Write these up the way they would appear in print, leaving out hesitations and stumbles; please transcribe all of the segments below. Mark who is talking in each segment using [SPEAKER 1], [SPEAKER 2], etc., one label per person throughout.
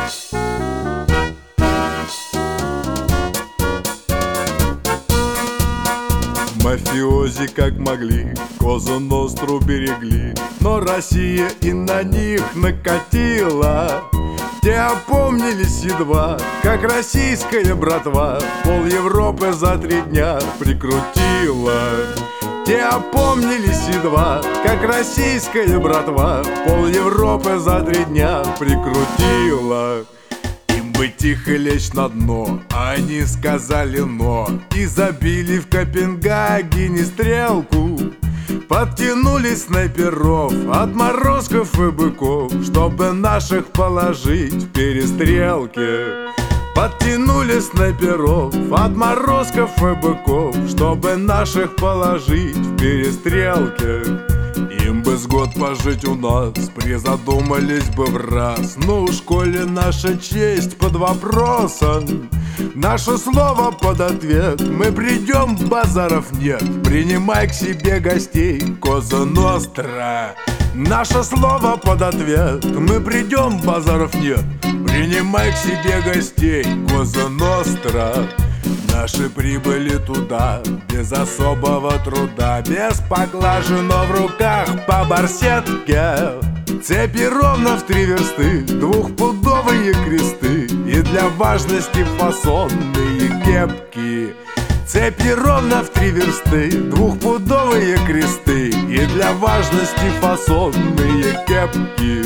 [SPEAKER 1] Мафиози как могли Козу Ностру берегли, но Россия и на них накатила. Те опомнились едва, как российская братва пол Европы за 3 дня прикрутила. Те опомнились едва, как российская братва пол Европы за 3 дня прикрутила. Им бы тихо лечь на дно, а они сказали «но» и забили в Копенгагене стрелку. Подтянули снайперов, отморозков и быков, чтобы наших положить в перестрелке. Подтянули снайперов, отморозков и быков, чтобы наших положить в перестрелке. Им бы с год пожить у нас, призадумались бы в раз. Ну уж коли наша честь под вопросом, наше слово под ответ, мы придем, базаров нет. Принимай к себе гостей, Коза Ностра. Наше слово под ответ, мы придем, базаров нет. Принимай к себе гостей, Коза Ностра. Наши прибыли туда без особого труда, без поклажи, но в руках по барсетке. Цепи ровно в 3 версты, 2-пудовые кресты и для важности фасонные кепки. Цепи ровно в 3 версты, 2-пудовые кресты и для важности фасонные кепки.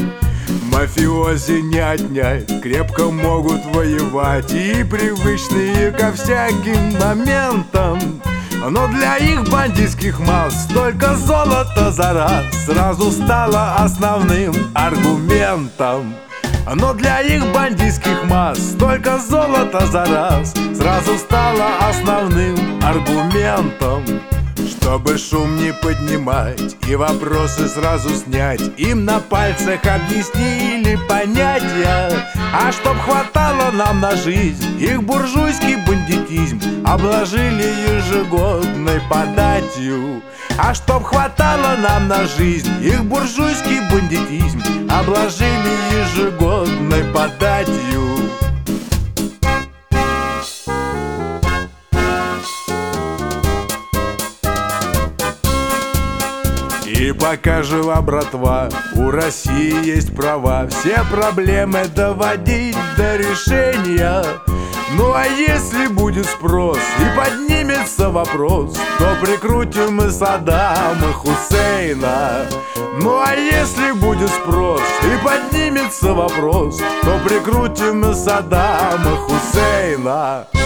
[SPEAKER 1] Мафиози не отнять, крепко могут воевать и привычные ко всяким моментам. Но для их бандитских масс столько золота за раз сразу стало основным аргументом. Но для их бандитских масс столько золота за раз сразу стало основным аргументом. Чтобы шум не поднимать и вопросы сразу снять, им на пальцах объяснили понятия. А чтоб хватало нам на жизнь, их буржуйский бандитизм обложили ежегодной податью. А чтоб хватало нам на жизнь, их буржуйский бандитизм обложили ежегодной податью. И пока жива братва, у России есть права все проблемы доводить до решения. Ну а если будет спрос и поднимется вопрос, то прикрутим мы Саддама Хусейна. Ну а если будет спрос и поднимется вопрос, то прикрутим мы Саддама Хусейна.